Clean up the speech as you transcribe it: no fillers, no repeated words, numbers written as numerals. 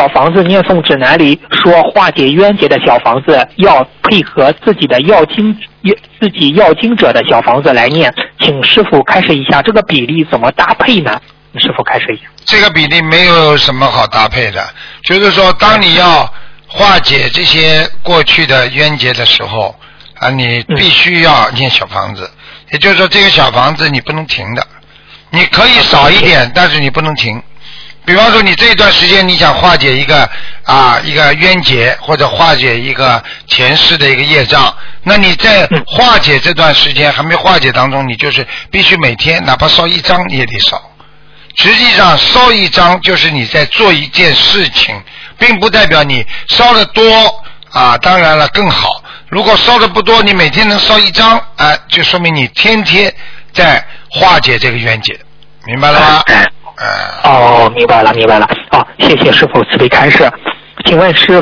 小房子念诵指南里说，化解冤结的小房子要配合自己要经者的小房子来念，请师父开示一下这个比例怎么搭配呢？师父开示一下。 这个比例没有什么好搭配的，就是说当你要化解这些过去的冤结的时候啊，你必须要念小房子，也就是说这个小房子你不能停的，你可以少一点，但是你不能停。比方说你这一段时间你想化解一个冤结，或者化解一个前世的一个业障，那你在化解这段时间还没化解当中，你就是必须每天哪怕烧一张你也得烧。实际上烧一张就是你在做一件事情，并不代表你烧得多当然了更好。如果烧得不多，你每天能烧一张就说明你天天在化解这个冤结，明白了吗？ 明白了。谢谢师父慈悲开示。请问师